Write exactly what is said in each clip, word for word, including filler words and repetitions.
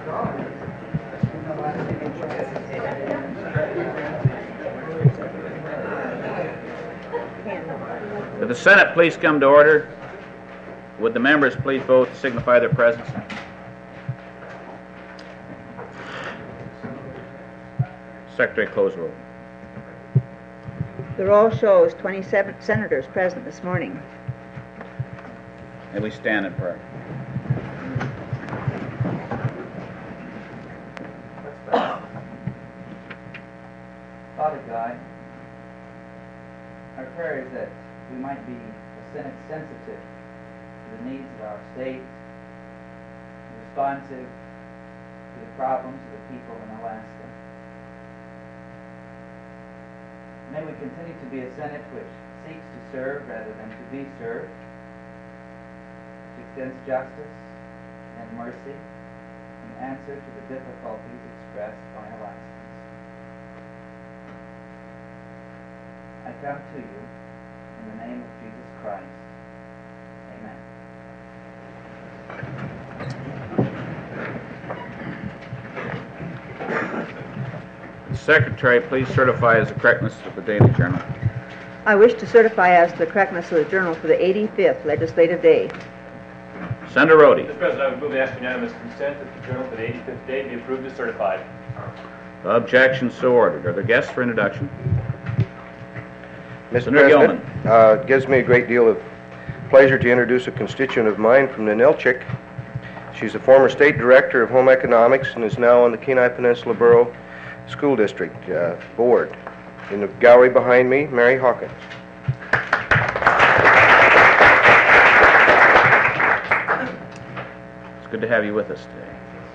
Would the Senate please come to order? Would the members please vote to signify their presence? Secretary, close roll. The roll shows twenty-seven senators present this morning. May we stand in prayer. Father God, our prayer is that we might be a Senate sensitive to the needs of our state, responsive to the problems of the people in Alaska. May we continue to be a Senate which seeks to serve rather than to be served, which extends justice and mercy in answer to the difficulties expressed by Alaskans. I come to you in the name of Jesus Christ. Amen. Secretary, please certify as the correctness of the daily journal. I wish to certify as to the correctness of the journal for the eighty-fifth legislative day. Senator Rhodey. Mister President, I would move to ask unanimous consent that the journal for the eighty-fifth day be approved as certified. Objection so ordered. Are there guests for introduction? Mister Senator President, uh, it gives me a great deal of pleasure to introduce a constituent of mine from Ninilchik. She's a former state director of home economics and is now on the Kenai Peninsula Borough School District uh, Board. In the gallery behind me, Mary Hawkins. It's good to have you with us today.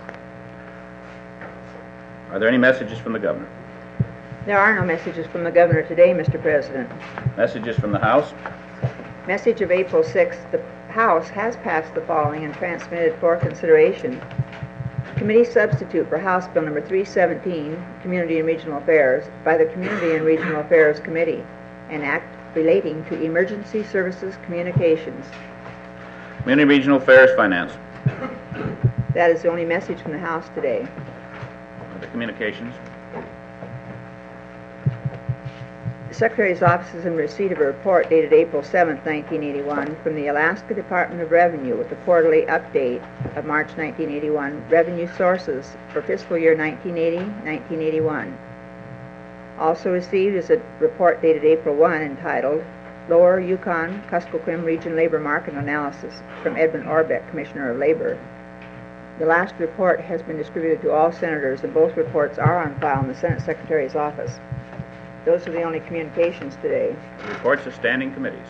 Are there any messages from the governor? There are no messages from the governor today, Mister President. Messages from the House? Message of April sixth, the House has passed the following and transmitted for consideration. Committee substitute for House Bill number three seventeen, Community and Regional Affairs, by the Community and Regional Affairs Committee, an act relating to emergency services communications. Community and Regional Affairs Finance. That is the only message from the House today. The communications. The Secretary's Office is in receipt of a report dated April seventh, nineteen eighty-one from the Alaska Department of Revenue with the quarterly update of March nineteen eighty-one revenue sources for fiscal year nineteen eighty to nineteen eighty-one. Also received is a report dated April first entitled Lower Yukon Kuskokwim Region Labor Market Analysis from Edmund Orbeck, Commissioner of Labor. The last report has been distributed to all senators and both reports are on file in the Senate Secretary's office. Those are the only communications today. Reports of standing committees.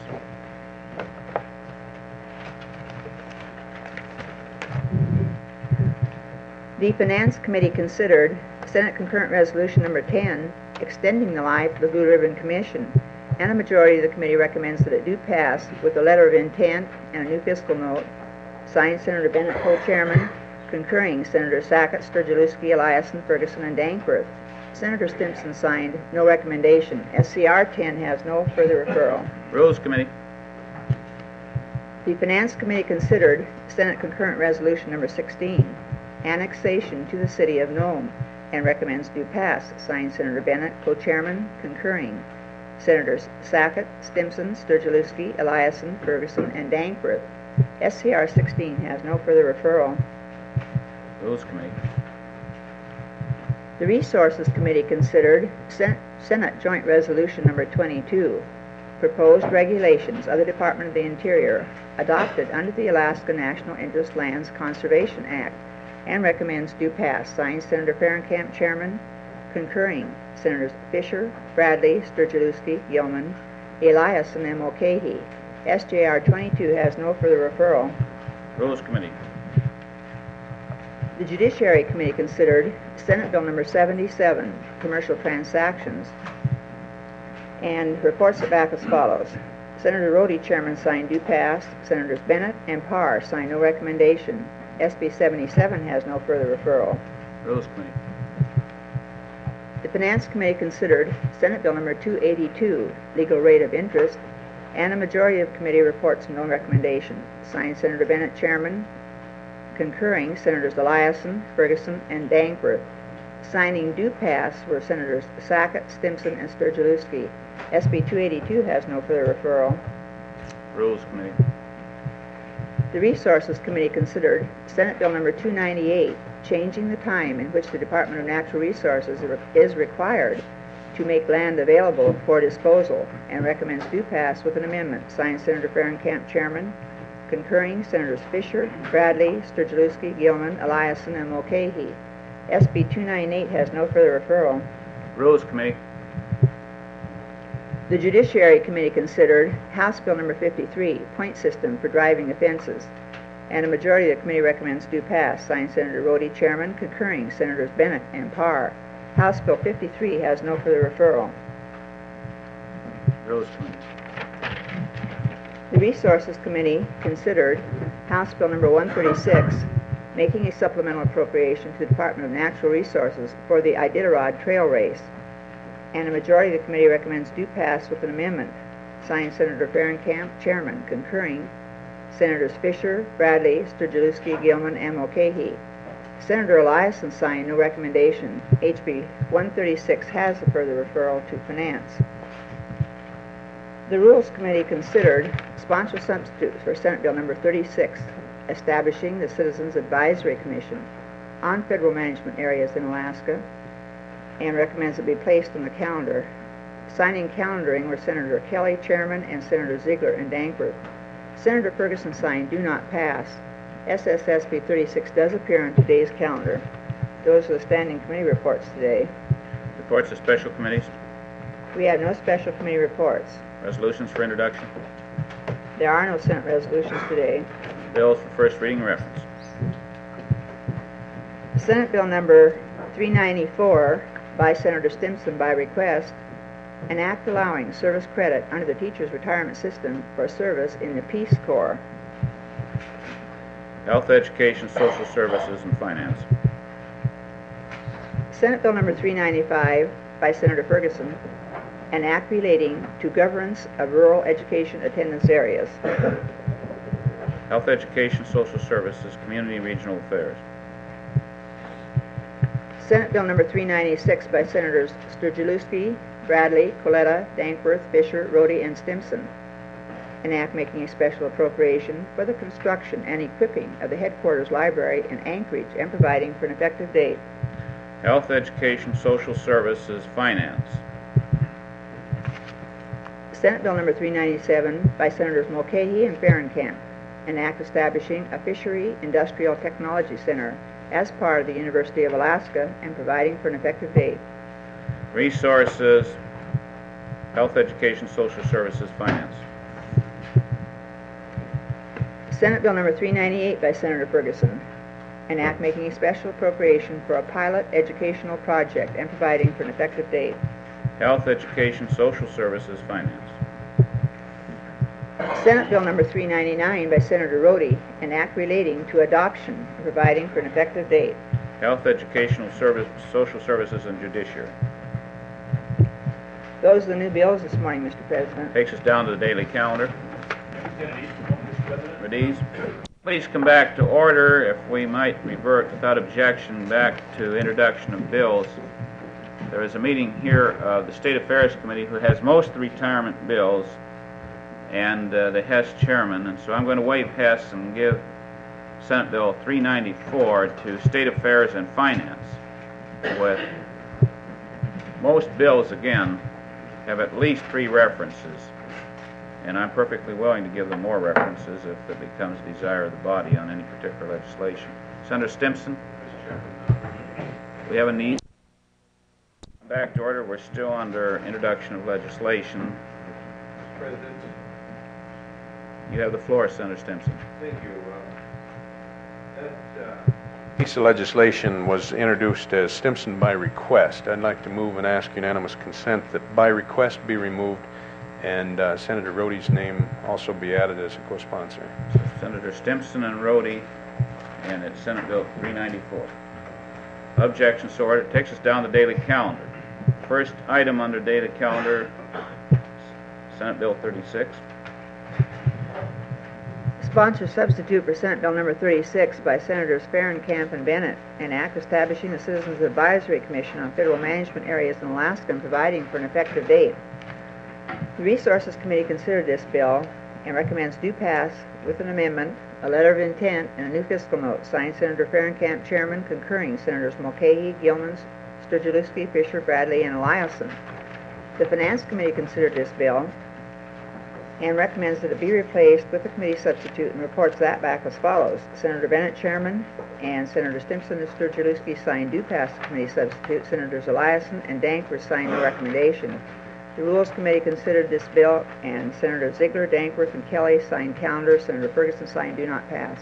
The Finance Committee considered Senate Concurrent Resolution number ten, extending the life of the Blue Ribbon Commission, and a majority of the committee recommends that it do pass with a letter of intent and a new fiscal note, signed Senator Bennett, co-chairman, concurring Senator Sackett, Sturgielewski, Eliason, Ferguson, and Dankworth. Senator Stimson signed no recommendation. S C R ten has no further referral. Rules Committee. The Finance Committee considered Senate Concurrent Resolution number sixteen, annexation to the city of Nome, and recommends do pass. Signed Senator Bennett, co-chairman, concurring Senators Sackett, Stimson, Sturgielewski, Eliason, Ferguson, and Dankworth. S C R sixteen has no further referral. Rules Committee. The Resources Committee considered Sen Senate Joint Resolution number twenty-two, proposed regulations of the Department of the Interior adopted under the Alaska National Interest Lands Conservation Act, and recommends do pass. Signed Senator Fahrenkamp, chairman, concurring Senators Fisher, Bradley, Sturgielewski, Gilman, Eliason, and Mulcahy. S J R twenty-two has no further referral. Rules Committee. The Judiciary Committee considered Senate Bill number seventy-seven, Commercial Transactions, and reports it back as follows. Senator Rhodey, chairman, signed do pass. Senators Bennett and Parr signed no recommendation. S B seventy-seven has no further referral. Rules Committee. The Finance Committee considered Senate Bill number two eighty-two, Legal Rate of Interest, and a majority of committee reports no recommendation. Signed Senator Bennett, chairman, Concurring, Senators Eliason, Ferguson, and Dankworth. Signing do pass were Senators Sackett, Stimson, and Sturgill. S B two eighty-two has no further referral. Rules Committee. The Resources Committee considered Senate Bill Number two ninety-eight, changing the time in which the Department of Natural Resources is required to make land available for disposal, and recommends do pass with an amendment. Signed, Senator Fahrenkamp, Chairman. Concurring, Senators Fisher, Bradley, Sturgill, Gilman, Eliason, and Mulcahy. S B two ninety-eight has no further referral. Rules Committee. The Judiciary Committee considered House Bill Number fifty-three, point system for driving offenses, and a majority of the committee recommends do pass. Signed, Senator Rhodey, Chairman. Concurring, Senators Bennett and Parr. House Bill fifty-three has no further referral. Rules Committee. The Resources Committee considered House Bill Number one thirty-six, making a supplemental appropriation to the Department of Natural Resources for the Iditarod Trail Race, and a majority of the committee recommends do pass with an amendment. Signed, Senator Fahrenkamp, Chairman. Concurring, Senators Fisher, Bradley, Sturgill, Gilman, and Mulcahy. Senator Eliason signed no recommendation. H B one thirty-six has a further referral to Finance. The Rules Committee considered sponsor substitutes for Senate Bill Number thirty-six, establishing the Citizens Advisory Commission on federal management areas in Alaska, and recommends it be placed on the calendar. Signing calendaring were Senator Kelly, Chairman, and Senator Ziegler and Dankworth. Senator Ferguson signed do not pass. S S S B thirty-six does appear on today's calendar. Those are the standing committee reports today. Reports of special committees. We have no special committee reports. Resolutions for introduction. There are no Senate resolutions today. Bills for first reading and reference. Senate Bill Number three ninety-four by Senator Stimson by request, an act allowing service credit under the Teachers Retirement System for service in the Peace Corps. Health, Education, Social Services, and Finance. Senate Bill Number three ninety-five by Senator Ferguson, an act relating to governance of rural education attendance areas. Health, Education, Social Services, Community and Regional Affairs. Senate Bill Number three ninety-six by Senators Sturgill, Bradley, Coletta, Dankworth, Fisher, Rhodey, and Stimson, an act making a special appropriation for the construction and equipping of the headquarters library in Anchorage and providing for an effective date. Health, Education, Social Services, Finance. Senate Bill Number three ninety-seven by Senators Mulcahy and Fahrenkamp, an act establishing a Fishery Industrial Technology Center as part of the University of Alaska and providing for an effective date. Resources, Health, Education, Social Services, Finance. Senate Bill Number three ninety-eight by Senator Ferguson, an act making a special appropriation for a pilot educational project and providing for an effective date. Health, Education, Social Services, Finance. Senate Bill Number three ninety-nine by Senator Rhodey, an act relating to adoption and providing for an effective date. Health, Educational Service, Social Services, and Judiciary. Those are the new bills this morning, Mister President. Takes us down to the daily calendar. Redies, please come back to order. If we might revert without objection back to introduction of bills. There is a meeting here of the State Affairs Committee who has most of the retirement bills, and uh, the Hess chairman, and so I'm going to waive Hess and give Senate Bill three ninety-four to State Affairs and Finance. With most bills, again, have at least three references, and I'm perfectly willing to give them more references if it becomes a desire of the body on any particular legislation. Senator Stimson? We have a need. Back to order. We're still under introduction of legislation. Mister President. You have the floor, Senator Stimson. Thank you. Uh, that uh, piece of legislation was introduced as Stimson by request. I'd like to move and ask unanimous consent that by request be removed and uh, Senator Rhodey's name also be added as a co-sponsor. So Senator Stimson and Rhodey, and it's Senate Bill three ninety-four. Objection, so ordered. Takes us down the daily calendar. First item under daily calendar, Senate Bill thirty-six. Sponsor substitute for Senate Bill number thirty-six by Senators Ferencamp and Bennett, an act establishing the Citizens Advisory Commission on Federal Management Areas in Alaska and providing for an effective date. The Resources Committee considered this bill and recommends do pass with an amendment, a letter of intent, and a new fiscal note, signed Senator Ferencamp, Chairman, concurring Senators Mulcahy, Gilman, Sturgielewski, Fisher, Bradley, and Eliason. The Finance Committee considered this bill and recommends that it be replaced with a committee substitute and reports that back as follows. Senator Bennett, Chairman, and Senator Stimson and Sturgielewski signed do pass the committee substitute. Senators Eliason and Dankworth signed the recommendation. The Rules Committee considered this bill, and Senator Ziegler, Dankworth, and Kelly signed calendar. Senator Ferguson signed do not pass.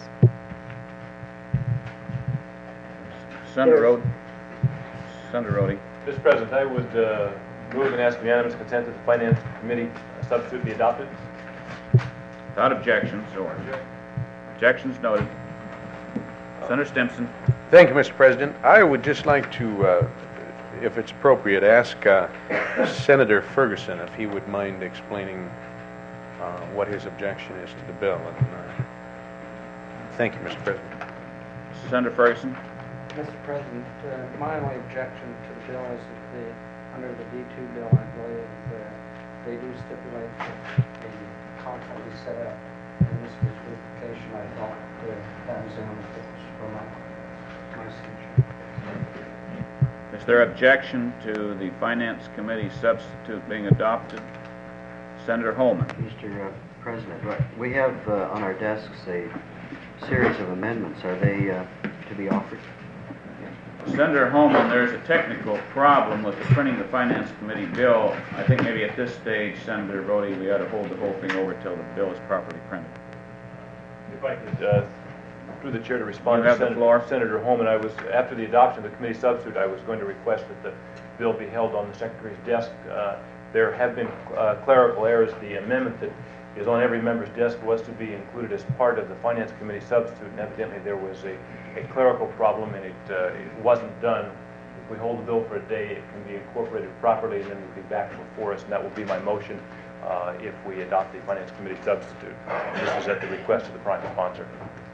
Senator Rode. Senator Rhodey. Mister President, I would uh, move and ask unanimous consent that the Finance Committee substitute be adopted. Without objection, so ordered. Objections noted. Senator Stimson. Thank you, Mister President. I would just like to, uh, if it's appropriate, ask uh, Senator Ferguson if he would mind explaining uh, what his objection is to the bill. And, uh, thank you, Mister President. Senator Ferguson. Mister President, uh, my only objection to the bill is that the, under the D two bill, I believe, uh, they do stipulate that the contract be set up. And this was duplication, I thought, uh, that was the only difference for my, my signature. Is there objection to the Finance Committee substitute being adopted? Senator Holman. Mister Uh, President, right, we have uh, on our desks a series of amendments. Are they uh, to be offered? Senator Holman, there's a technical problem with the printing the Finance Committee bill. I think maybe at this stage, Senator Rhodey, we ought to hold the whole thing over till the bill is properly printed. If I could, uh, through the chair, to respond You to have the Senator, floor. Senator Holman, I was, after the adoption of the committee substitute, I was going to request that the bill be held on the Secretary's desk. Uh, there have been uh, clerical errors. The amendment that is on every member's desk was to be included as part of the Finance Committee substitute, and evidently there was a, a clerical problem, and it, uh, it wasn't done. If we hold the bill for a day, it can be incorporated properly, and then it will be back before us, and that will be my motion uh, if we adopt the Finance Committee substitute. This is at the request of the prime sponsor.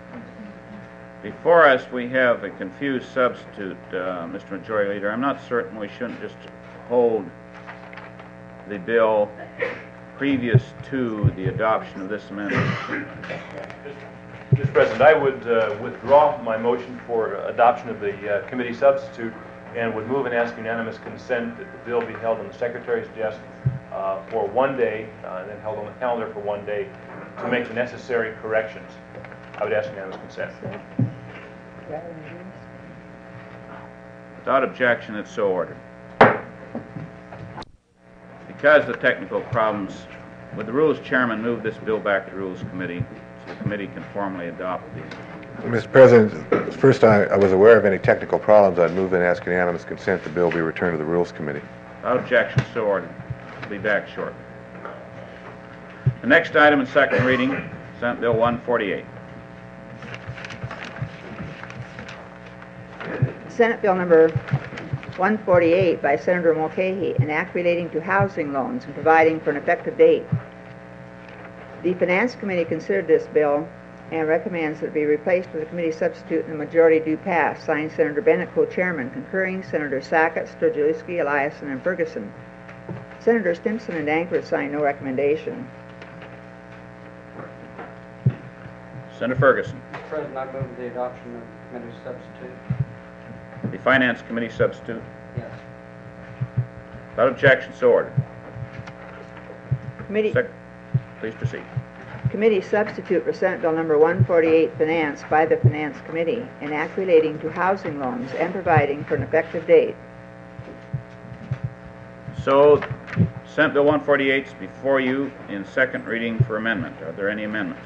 Before us, we have a confused substitute, uh, Mister Majority Leader. I'm not certain we shouldn't just hold the bill previous to the adoption of this amendment. Mister President, I would uh, withdraw my motion for adoption of the uh, committee substitute and would move and ask unanimous consent that the bill be held on the Secretary's desk uh, for one day, uh, and then held on the calendar for one day to make the necessary corrections. I would ask unanimous consent. Without objection, it's so ordered. Because of the technical problems, would the Rules Chairman move this bill back to the Rules Committee so the committee can formally adopt the... Mister President, first I, I was aware of any technical problems. I'd move and ask unanimous consent the bill be returned to the Rules Committee. Without objection, so ordered. We'll be back shortly. The next item in second reading, Senate Bill one forty-eight. Senate Bill number one forty-eight by Senator Mulcahy, an act relating to housing loans and providing for an effective date. The Finance Committee considered this bill and recommends that it be replaced with a committee substitute and the majority do pass. Signed Senator Bennett, co-chairman, concurring Senator Sackett, Sturgielewski, Eliason, and Ferguson. Senator Stimson and Dankworth signed no recommendation. Senator Ferguson. Mister President, I move the adoption of the committee substitute. The Finance Committee substitute. Yes. Without objection, so ordered. Committee, Sec- Please proceed. committee substitute for Senate Bill number one forty-eight, Finance, by the Finance Committee, an act relating to housing loans and providing for an effective date. So, Senate Bill one forty-eight is before you in second reading for amendment. Are there any amendments?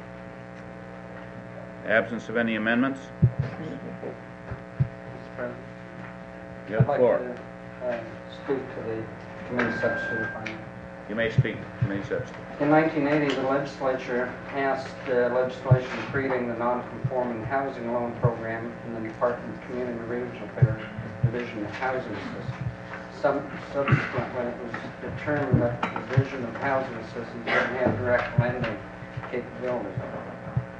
Absence of any amendments? Mister President, You have I'd the like floor. to uh, speak to the committee substitute if I may. You may speak, committee substitute. In nineteen eighty, the legislature passed uh, legislation creating the non-conforming housing loan program in the Department of Community and Regional Affairs Division of Housing Assistance. Sub- subsequently, it was determined that the Division of Housing Assistance didn't have direct lending capabilities.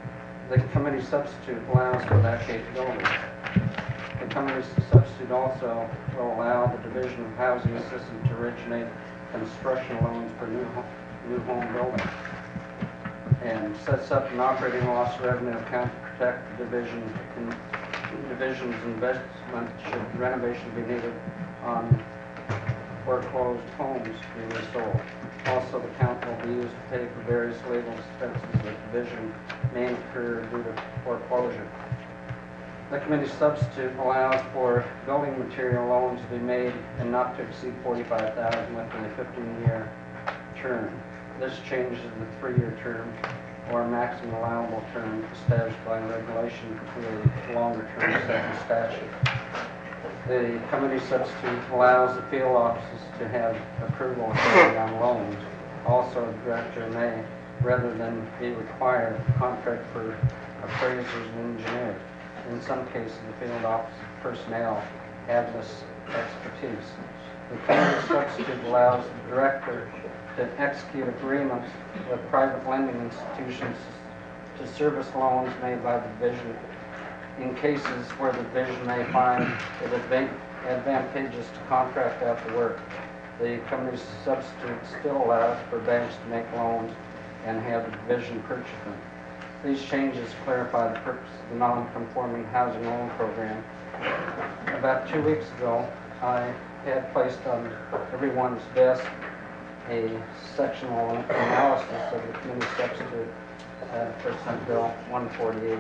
The committee substitute allows for that capability. The committee substitute also will allow the Division of Housing Assistance to originate construction loans for new, ho- new home building, and sets up an operating loss revenue account to protect the division in, division's investment should renovation be needed on foreclosed homes being resold. Also, the account will be used to pay for various legal expenses the division may incur due to foreclosure. The committee substitute allows for building material loans to be made and not to exceed forty-five thousand dollars within a fifteen-year term. This changes the three-year term or maximum allowable term established by regulation to a longer term set in statute. The committee substitute allows the field offices to have approval authority on loans. Also, the director may, rather than be required, contract for appraisers and engineers. In some cases, the field office personnel have this expertise. The committee substitute allows the director to execute agreements with private lending institutions to service loans made by the division in cases where the division may find it advan- advantageous to contract out the work. The committee substitute still allows for banks to make loans and have the division purchase them. These changes clarify the purpose of the non-conforming housing loan program. About two weeks ago, I had placed on everyone's desk a sectional analysis of the committee substitute uh, for Senate Bill one forty-eight.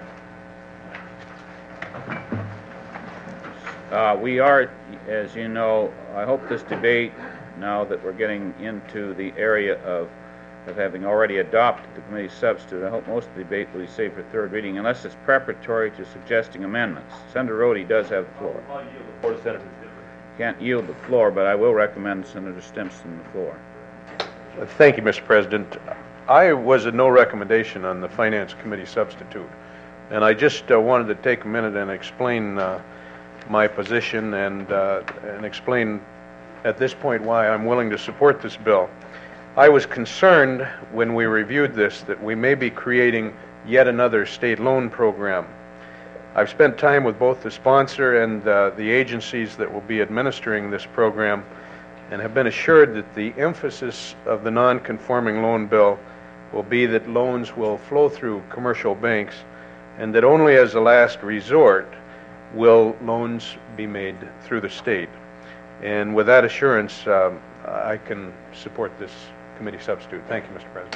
Uh, we are, as you know, I hope this debate, now that we're getting into the area of, of having already adopted the committee substitute, I hope most of the debate will be saved for third reading, unless it's preparatory to suggesting amendments. Senator Rhodey does have the floor. I'll yield the floor to Senator Zimmer. Can't yield the floor, but I will recommend Senator Stimson the floor. Thank you, Mister President. I was a no recommendation on the Finance Committee substitute, and I just uh, wanted to take a minute and explain uh, my position and, uh, and explain at this point why I'm willing to support this bill. I was concerned when we reviewed this that we may be creating yet another state loan program. I've spent time with both the sponsor and uh, the agencies that will be administering this program, and have been assured that the emphasis of the non-conforming loan bill will be that loans will flow through commercial banks, and that only as a last resort will loans be made through the state. And with that assurance, um, I can support this committee substitute. Thank you, Mister President.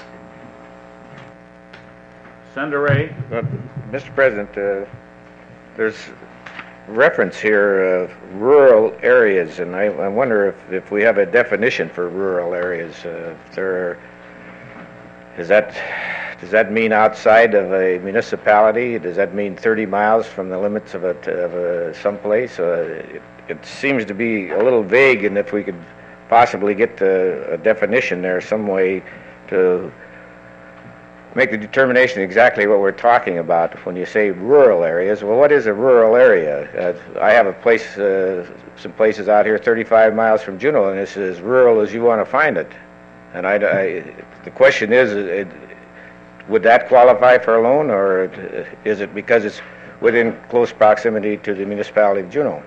Senator Ray. Uh, Mister President, uh, there's reference here of rural areas, and I, I wonder if, if we have a definition for rural areas. Uh, if there are, is that, does that mean outside of a municipality? Does that mean thirty miles from the limits of a, of a someplace? Uh, it, it seems to be a little vague, and if we could possibly get a, a definition there some way to make the determination exactly what we're talking about when you say rural areas. Well, what is a rural area? Uh, I have a place, uh, some places out here thirty-five miles from Juneau, and it's as rural as you want to find it. And I, I, the question is, it, would that qualify for a loan, or is it because it's within close proximity to the municipality of Juneau?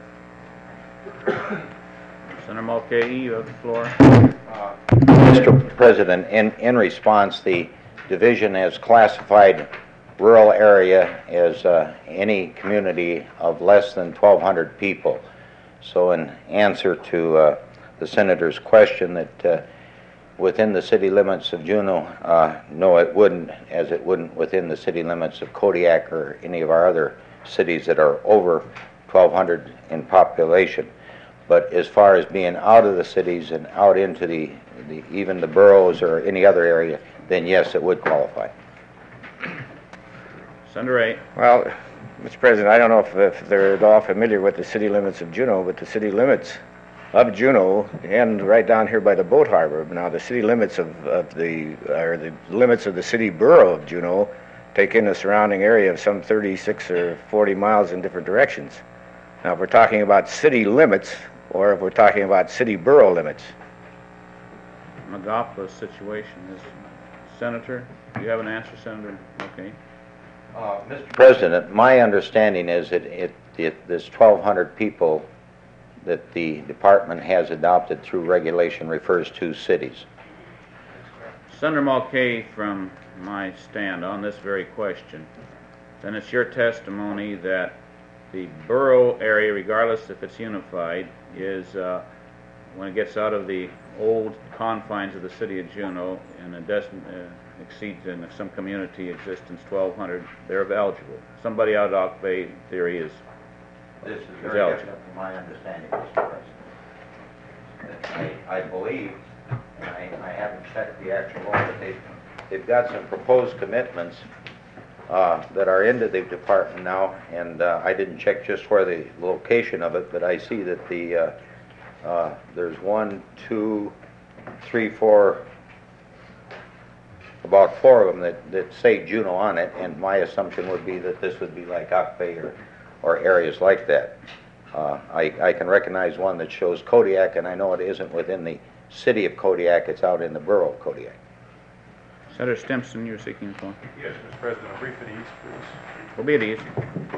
Senator Mulcahy, you have the floor. Uh, Mister President, in, in response, the division has classified rural area as uh, any community of less than twelve hundred people. So in answer to uh, the Senator's question that uh, within the city limits of Juneau, uh, no, it wouldn't, as it wouldn't within the city limits of Kodiak or any of our other cities that are over twelve hundred in population. But as far as being out of the cities and out into the, the even the boroughs or any other area, then yes, it would qualify. Senator Ray. Well, Mister President, I don't know if, if they're at all familiar with the city limits of Juneau, but the city limits of Juneau end right down here by the boat harbor. Now, the city limits of, of the, or the limits of the city borough of Juneau take in the surrounding area of some thirty-six or forty miles in different directions. Now, if we're talking about city limits, or if we're talking about city borough limits. Magapa's situation is, Senator, do you have an answer, Senator? Okay. Uh, Mister President, my understanding is that it, it, this twelve hundred people that the department has adopted through regulation refers to cities. Senator Mulcahy, from my stand on this very question, then it's your testimony that the borough area, regardless if it's unified, is uh, when it gets out of the old confines of the city of Juneau and it doesn't uh, exceeds in some community existence twelve hundred, they're eligible. Somebody out of Oak Bay, in theory, is This is is very eligible. different from my understanding, Mister President. I, I believe, and I, I haven't checked the actual law, but they've, they've got some proposed commitments uh, that are into the department now, and uh, I didn't check just where the location of it, but I see that the uh, uh, there's one, two, three, four, about four of them that, that say Juneau on it, and my assumption would be that this would be like Ock Bay or, or areas like that. Uh, I, I can recognize one that shows Kodiak, and I know it isn't within the city of Kodiak, it's out in the borough of Kodiak. Senator Stimson, you're seeking for? Yes, Mister President, a brief at ease, please. Will be at ease.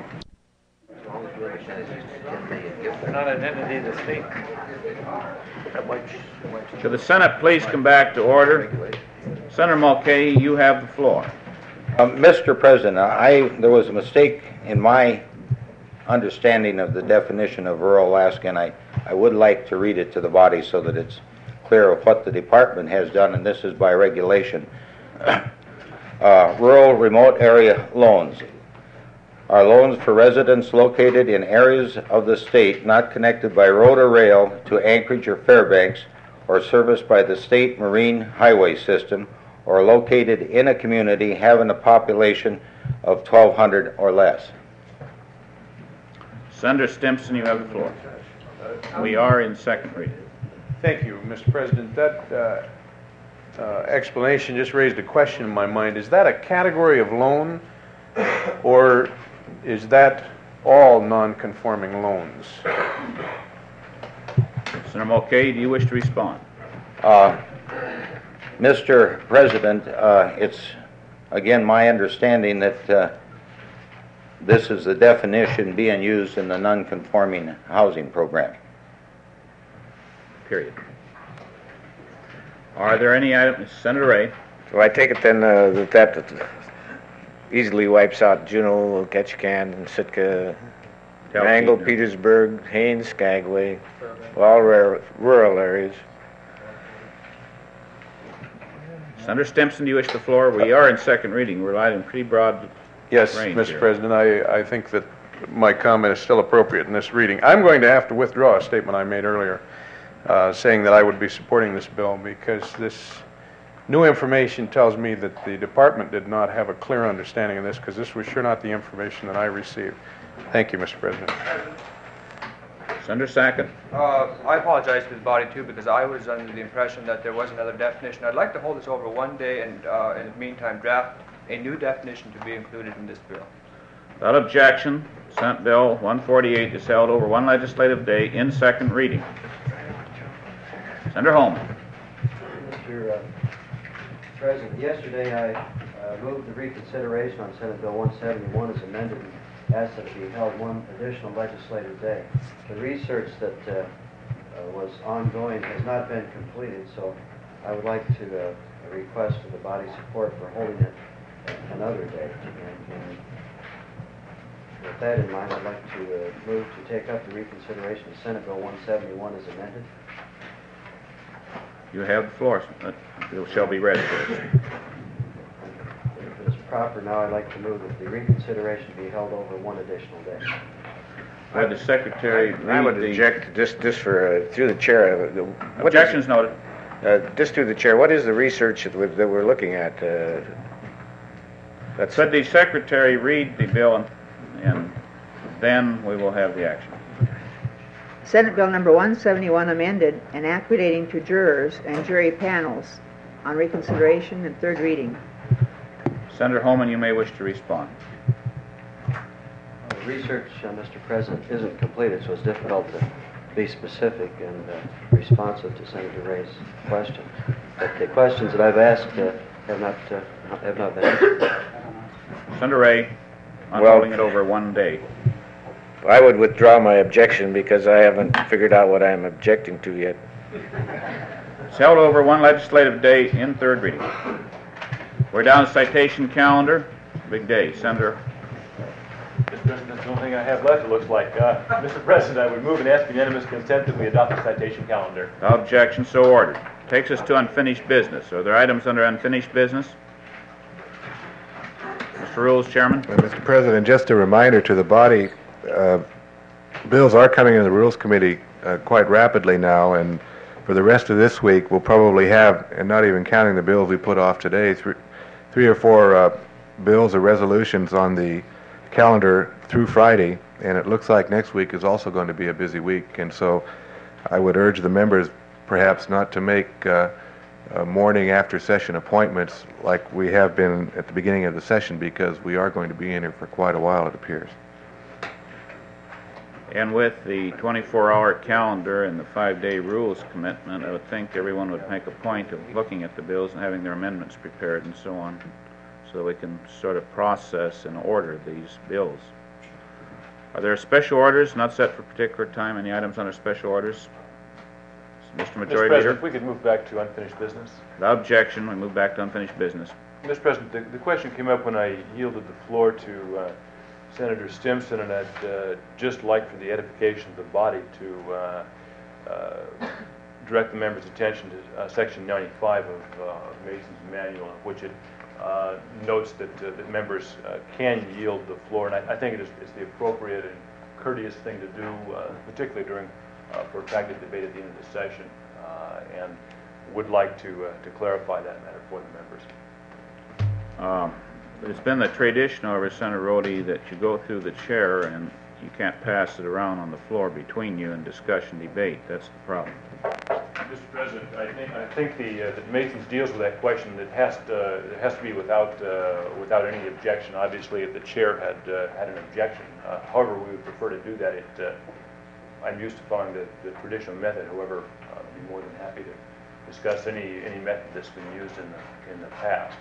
They're not an entity of the state. Should the Senate please come back to order? Senator Mulcahy, you have the floor. Uh, Mister President, I, there was a mistake in my understanding of the definition of rural Alaska, and I, I would like to read it to the body so that it's clear of what the department has done, and this is by regulation. uh, rural remote area loans are loans for residents located in areas of the state not connected by road or rail to Anchorage or Fairbanks, or serviced by the state marine highway system, or located in a community having a population of twelve hundred or less. Senator Stimson, you have the floor. We are in second reading. Thank you, Mister President. That uh, uh, explanation just raised a question in my mind. Is that a category of loan, or is that all non-conforming loans? Senator Mulcahy, do you wish to respond? Uh, Mister President, uh, it's again my understanding that uh, this is the definition being used in the non-conforming housing program. Period. Are there any items? Senator Ray. So I take it then uh, that that easily wipes out Juneau, Ketchikan, Sitka, Wrangell, Talkeetna. Petersburg, Haines, Skagway, all rare, rural areas. Senator Stimson, do you wish the floor? We are in second reading. We're allowed in pretty broad Yes, range Mister here. President, I, I think that my comment is still appropriate in this reading. I'm going to have to withdraw a statement I made earlier, uh, saying that I would be supporting this bill because this new information tells me that the department did not have a clear understanding of this, because this was sure not the information that I received. Thank you, Mister President. Senator Sackett. Uh, I apologize to the body too, because I was under the impression that there was another definition. I'd like to hold this over one day and uh, in the meantime draft a new definition to be included in this bill. Without objection, Senate Bill one forty-eight is held over one legislative day in second reading. Senator Holman. Mister Uh, President, yesterday I uh, moved the reconsideration on Senate Bill one seventy-one as amended and asked that it be held one additional legislative day. The research that uh, uh, was ongoing has not been completed, so I would like to uh, request for the body's support for holding it another day. And, and with that in mind, I'd like to uh, move to take up the reconsideration of Senate Bill one seventy-one as amended. You have the floor. Uh, It shall be read first. If it's proper now, I'd like to move that the reconsideration be held over one additional day. I have the Secretary read I would the... object, just, just for, uh, through the chair. uh, the- what is- Objections noted. Uh, just through the chair, what is the research that we're, that we're looking at? Uh, that's Could the Secretary read the bill, and, and then we will have the action. Senate Bill number one seventy-one amended and accredating to jurors and jury panels on reconsideration and third reading. Senator Holman, you may wish to respond. The research, uh, Mister President, isn't completed, so it's difficult to be specific and uh, responsive to Senator Ray's question. But the questions that I've asked uh, have not uh, have not been answered. Senator Ray. on Well- holding it over one day. I would withdraw my objection because I haven't figured out what I'm objecting to yet. It's held over one legislative day in third reading. We're down to citation calendar. Big day. Senator. Mister President, that's the only thing I have left, it looks like. Uh, Mister President, I would move and ask unanimous consent that we adopt the citation calendar. Without objection, so ordered. Takes us to unfinished business. Are there items under unfinished business? Mister Rules, Chairman. Uh, Mister President, just a reminder to the body, uh, bills are coming in the Rules Committee uh, quite rapidly now, and for the rest of this week, we'll probably have, and not even counting the bills we put off today, three, three or four uh, bills or resolutions on the calendar through Friday, and it looks like next week is also going to be a busy week, and so I would urge the members perhaps not to make uh, uh, morning after session appointments like we have been at the beginning of the session, because we are going to be in here for quite a while, it appears. And with the twenty-four hour calendar and the five-day rules commitment, I would think everyone would make a point of looking at the bills and having their amendments prepared and so on, so that we can sort of process and order these bills. Are there special orders not set for a particular time? Any items under special orders? Mister Mister Majority President, Leader? if we could move back to unfinished business. Without objection, we move back to unfinished business. Mister President, the, the question came up when I yielded the floor to uh, Senator Stimson, and I'd uh, just like for the edification of the body to uh, uh, direct the members' attention to uh, Section ninety-five of uh, Mason's manual, in which it uh, notes that, uh, that members uh, can yield the floor, and I, I think it is it's the appropriate and courteous thing to do, uh, particularly during uh, protracted debate at the end of the session, uh, and would like to uh, to clarify that matter for the members. Um, It's been the tradition over Senator Rhodey that you go through the chair and you can't pass it around on the floor between you in discussion debate. That's the problem. Mister President, I think I think the uh, that Masons deals with that question. It has to it has to be without uh, without any objection. Obviously, if the chair had uh, had an objection, uh, however, we would prefer to do that. It uh, I'm used to following the, the traditional method. However, uh, I'd be more than happy to discuss any any method that's been used in the in the past.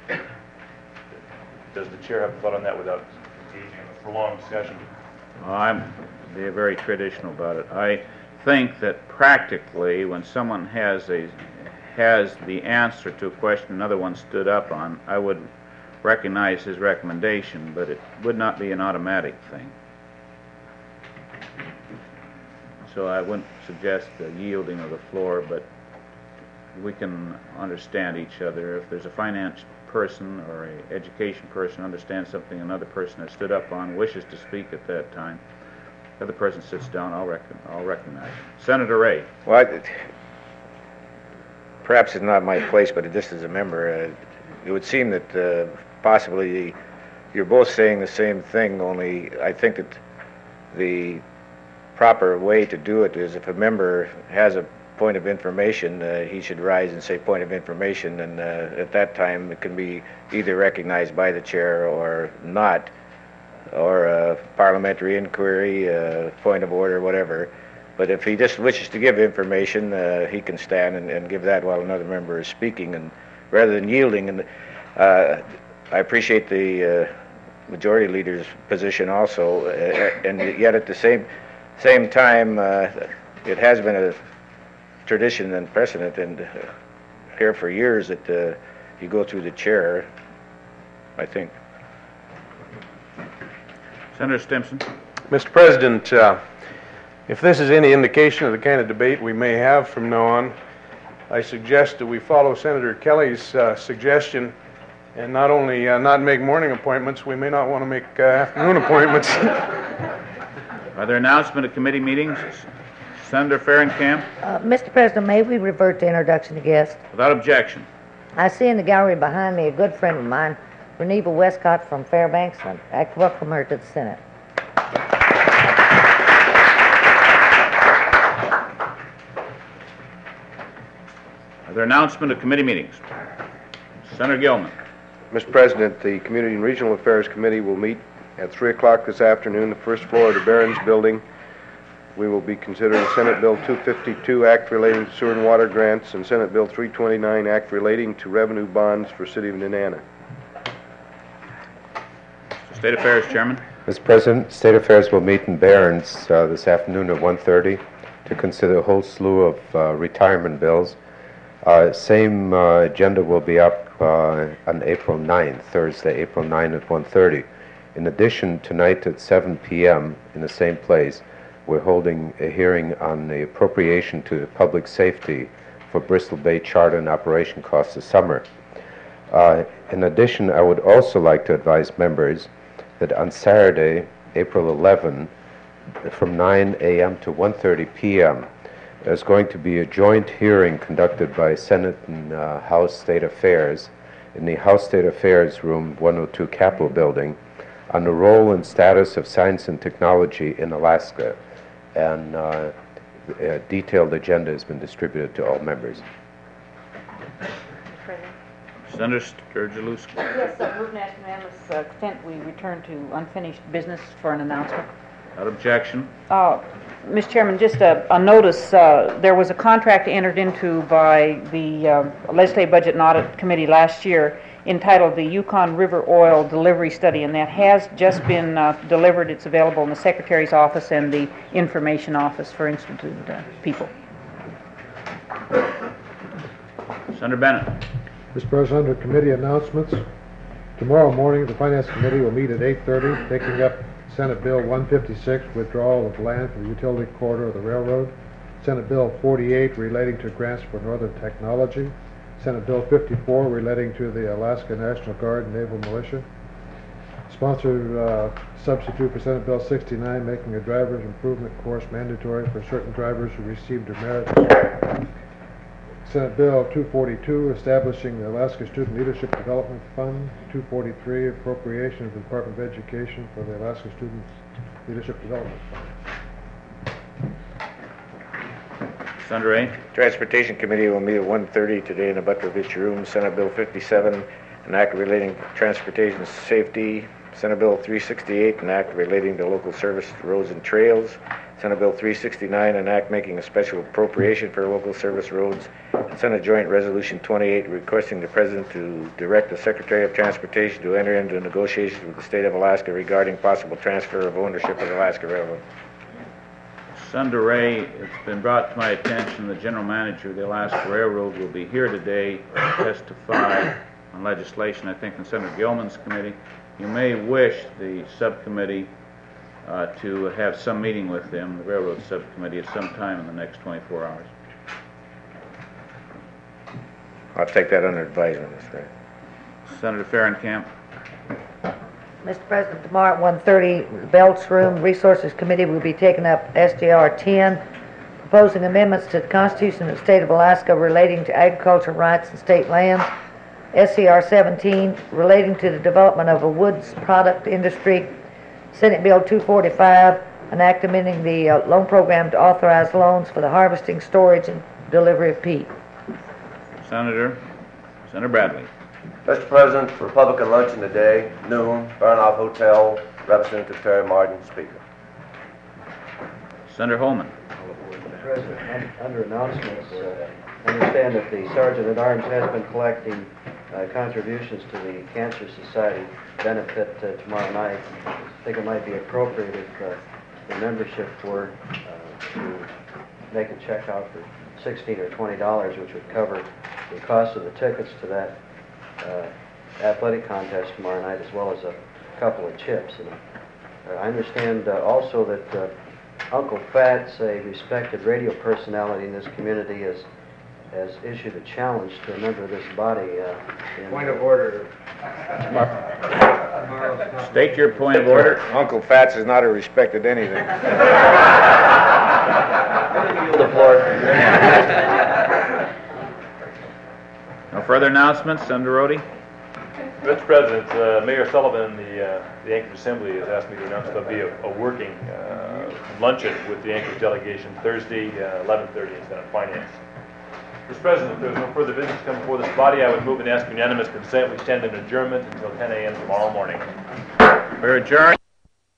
Does the chair have a thought on that without engaging in a prolonged discussion? I'm they're very traditional about it. I think that practically, when someone has a has the answer to a question another one stood up on, I would recognize his recommendation, but it would not be an automatic thing. So I wouldn't suggest the yielding of the floor, but we can understand each other. If there's a finance person or an education person understands something another person has stood up on, wishes to speak at that time, the other person sits down, I'll, rec I'll recognize him. Senator Ray. Well, I, perhaps it's not my place, but just as a member, uh, it would seem that uh, possibly you're both saying the same thing, only I think that the proper way to do it is if a member has a point of information, uh, he should rise and say point of information, and uh, at that time it can be either recognized by the chair or not, or a parliamentary inquiry, uh, point of order, whatever. But if he just wishes to give information, uh, he can stand and, and give that while another member is speaking, and rather than yielding. And uh, I appreciate the uh, majority leader's position also, uh, and yet at the same same time, uh, it has been a tradition and precedent, and uh, here for years that uh, you go through the chair, I think. Senator Stimson. Mister President, uh, if this is any indication of the kind of debate we may have from now on, I suggest that we follow Senator Kelly's uh, suggestion and not only uh, not make morning appointments, we may not want to make uh, afternoon appointments. Are there announcements of committee meetings? Senator Fahrenkamp. Uh, Mister President, may we revert to introduction of guests? Without objection. I see in the gallery behind me a good friend of mine, Reneva Westcott from Fairbanks, and I welcome her to the Senate. Are there announcements of committee meetings? Senator Gilman. Mister President, the Community and Regional Affairs Committee will meet at three o'clock this afternoon, the first floor of the Barron's Building. We will be considering Senate Bill two fifty-two, Act relating to sewer and water grants, and Senate Bill three twenty-nine, Act relating to revenue bonds for City of Nenana. Mister State Affairs Chairman. Mister President, State Affairs will meet in Barron's uh, this afternoon at one thirty to consider a whole slew of uh, retirement bills. Uh, same uh, agenda will be up uh, on April ninth, Thursday, April ninth at one thirty. In addition, tonight at seven p m in the same place, we're holding a hearing on the appropriation to the public safety for Bristol Bay charter and operation costs this summer. Uh, in addition, I would also like to advise members that on Saturday, April eleventh, from nine a m to one thirty p m, there's going to be a joint hearing conducted by Senate and uh, House State Affairs in the House State Affairs Room one oh two Capitol Building on the role and status of science and technology in Alaska. And uh, a detailed agenda has been distributed to all members. Senator Sturgill-Lewski. Yes, uh, move national unanimous uh, consent we return to unfinished business for an announcement. Without objection. Uh, Mister Chairman, just a, a notice, uh, there was a contract entered into by the uh, Legislative Budget and Audit Committee last year entitled the Yukon River Oil Delivery Study, and that has just been uh, delivered. It's available in the Secretary's office and the Information Office for interested uh, people. Senator Bennett. Mister President, under committee announcements, tomorrow morning the Finance Committee will meet at eight thirty, taking up Senate Bill one fifty-six, withdrawal of land for the utility corridor of the railroad, Senate Bill forty-eight, relating to grants for Northern Technology, Senate Bill fifty-four, relating to the Alaska National Guard and Naval Militia, sponsored uh, substitute for Senate Bill sixty-nine, making a driver's improvement course mandatory for certain drivers who received demerits, Senate Bill two forty-two, establishing the Alaska Student Leadership Development Fund, two forty-three, appropriation of the Department of Education for the Alaska Student Leadership Development Fund. Senator Ray. Transportation Committee will meet at one thirty today in the Butrovich Room. Senate Bill fifty-seven, an act relating to transportation safety. Senate Bill three sixty-eight, an act relating to local service roads and trails. Senate Bill three sixty-nine, an act making a special appropriation for local service roads. Senate Joint Resolution twenty-eight, requesting the President to direct the Secretary of Transportation to enter into negotiations with the State of Alaska regarding possible transfer of ownership of the Alaska Railroad. Senator Ray, it's been brought to my attention the General Manager of the Alaska Railroad will be here today to testify on legislation, I think, in Senator Gilman's committee. You may wish the subcommittee uh, to have some meeting with them, the Railroad Subcommittee, at some time in the next twenty-four hours. I'll take that under advisement, Mister Senator Fahrenkamp. Mister President, tomorrow at one thirty, Belts Room, Resources Committee will be taking up S J R ten, proposing amendments to the Constitution of the State of Alaska relating to agricultural rights and state lands, S C R seventeen, relating to the development of a woods product industry, Senate Bill two forty-five, an act amending the uh, loan program to authorize loans for the harvesting, storage, and delivery of peat. Senator, Senator Bradley. Mister President, Republican luncheon today, noon, Barnoff Hotel, Representative Terry Martin, Speaker. Senator Holman. Mister President, un- under announcements, uh, I understand that the Sergeant at Arms has been collecting uh, contributions to the Cancer Society benefit uh, tomorrow night. I think it might be appropriate if uh, the membership were uh, to make a check out for sixteen or twenty dollars, which would cover the cost of the tickets to that uh, athletic contest tomorrow night, as well as a couple of chips. And uh, I understand uh, also that uh, Uncle Fats, a respected radio personality in this community, has has issued a challenge to a member of this body. Uh, in Point of order. State your point of order. Uncle Fats is not a respected anything. The floor. No further announcements, Senator Rhodey? Mister President, uh, Mayor Sullivan, the, uh, the Anchorage Assembly has asked me to announce there'll be a, a working uh, luncheon with the Anchorage delegation Thursday, uh, eleven thirty in Senate Finance. Mister President, if there's no further business come before this body, I would move and ask unanimous consent. We stand in adjournment until ten a m tomorrow morning. We're adjourned.